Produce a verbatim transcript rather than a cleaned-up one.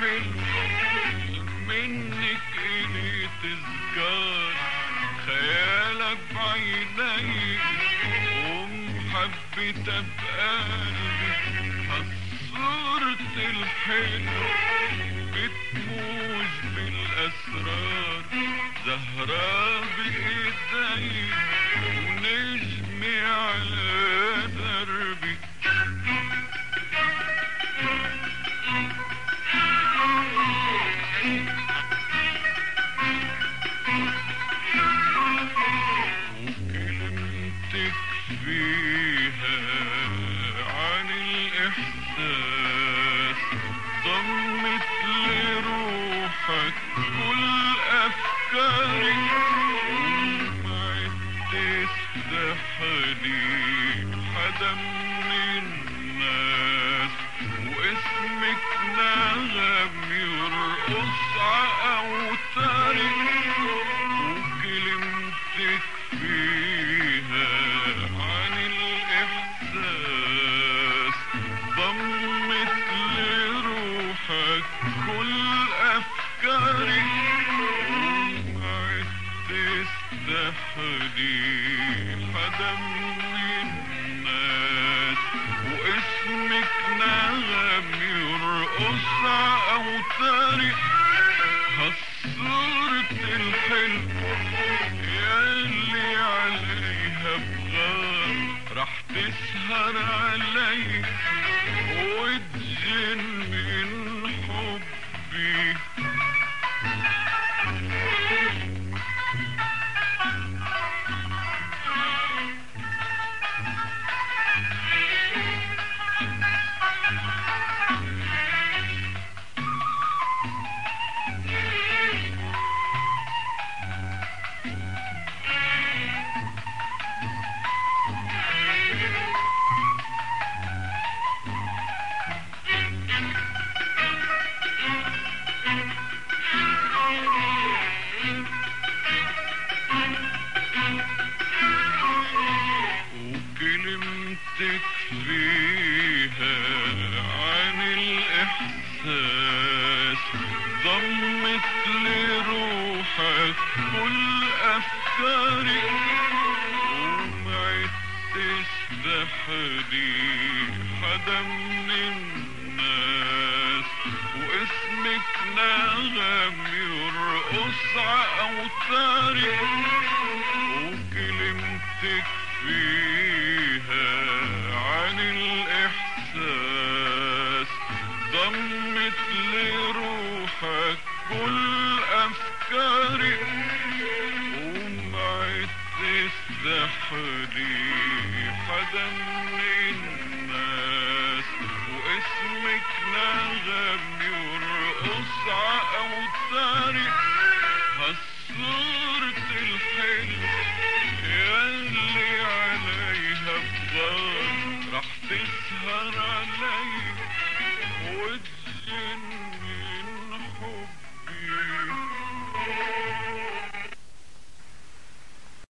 الحلو منك إلي تذكار خيالك بعيني ومحبتها بقلبي هالصورة الحلو بتموج بالأسرار زهرة بإيدي ونجمي على دربي وكلمتك فيها عن الإحساس ضمت لروحك كل أفكاري ومعد تستحلي حدا من الناس واسمك نغم يرقص عأوتاري وكلمتك فيها عن الإحساس ضمت لروحك كل أفكاري ومعد تستحلي حدا من الناس واسمك نغم يرقص عأوتاري هالصورة الحلو ياللي عليها بغار رح تسهر علي وتجن من حبي وكلمتك فيها عن الإحساس ضمت لروحك كل أفكاري ومعد تستحلي حدا من الناس واسمك نغم يرقص عأوتاري وكلمتك فيها عن الإحساس ضمت لروحك كل أفكاري ومعد تستحلي حدا من الناس واسمك نغم يرقص